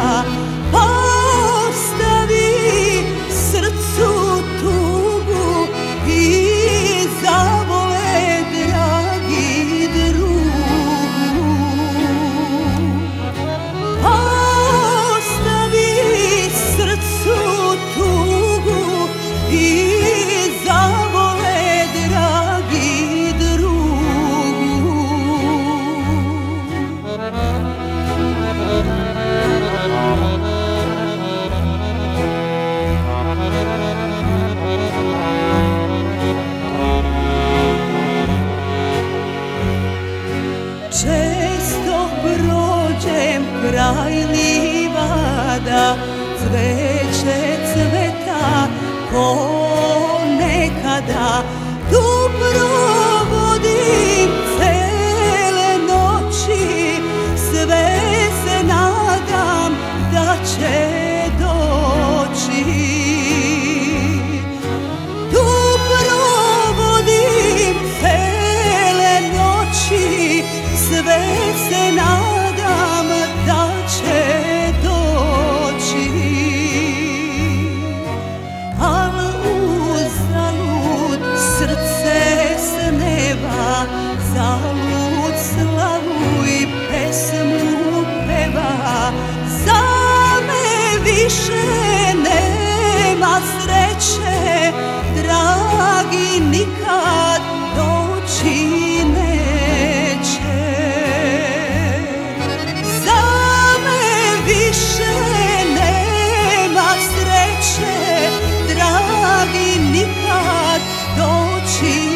sneva, pa ostavi srcu tugu i zavole dragi drugu. Pa ostavi srcu tugu i zavole dragi drugu. Često prođem kraj livada, cveće cveta ko nekada. Tu provodim cele noći, sve se nadam da će doći. Tu provodim cele noći, sve se nadam da će doći. Al uzalud srce sneva, zalud slavu i pesmu peva. Za me više nema sreće, dragi, nikad doći neće. Za me više nema sreće, dragi, nikad doći